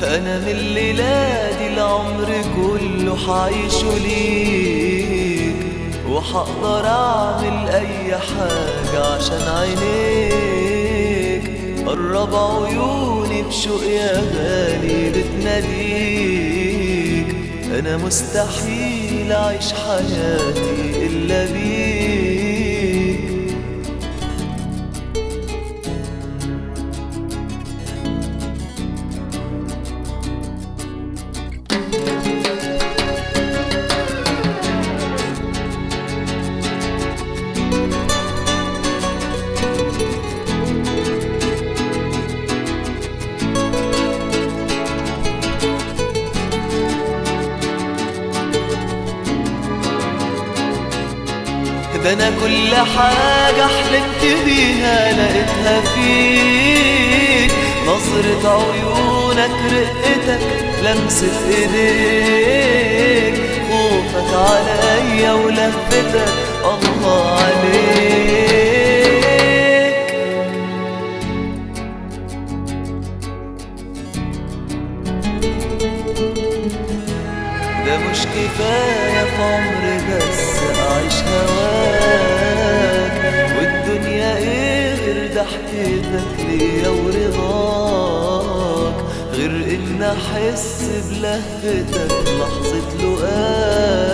أنا من الليلة دي العمر كله حعيشه ليك، وحقدر أعمل أي حاجة عشان عينيك. قرب عيوني بشوق يا غالي بتناديك، أنا مستحيل أعيش حياتي إلا بيك. ده أنا كل حاجة حلمت بيها لقيتها فيك، نظرة عيونك، رقتك، لمسة ايديك، خوفك عليا ولفتك، الله عليك. ده مش كفاية في عمري بس أعيش هواك، والدنيا إيه غير ضحكتك ليا ورضاك، غير إن أحس بلهفتك لحظة لقاك.